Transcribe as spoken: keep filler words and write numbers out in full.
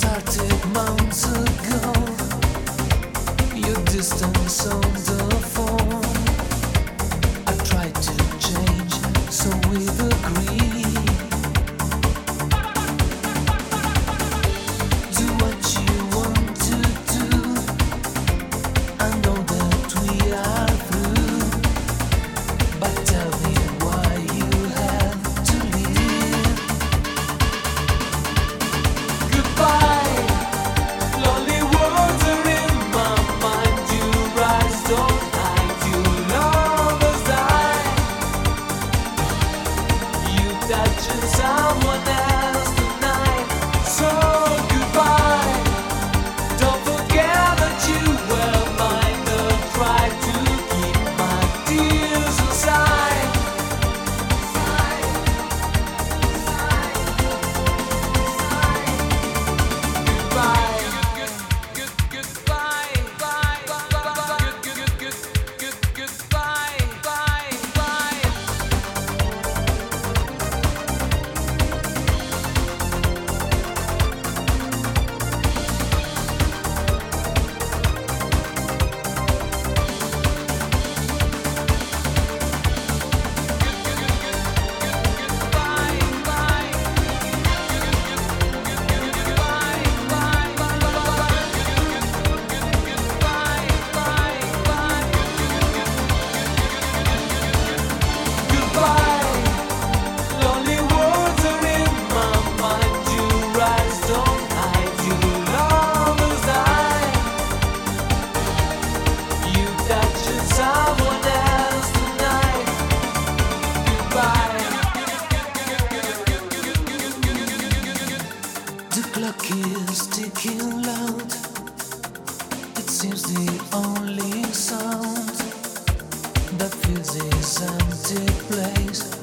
started months ago. Your distance on the phone. I tried to change, so we've agreed. Do what you want to do. I know that we are through, but tell me why you have to leave. Goodbye. Lonely words are in my mind. You rise, don't hide. You lovers die. You touching someone else tonight. So goodbye. Don't forget that you were mine. Don't try to keep my tears aside. Someone else tonight. Goodbye. The clock is ticking loud. It seems the only sound that fills this empty place.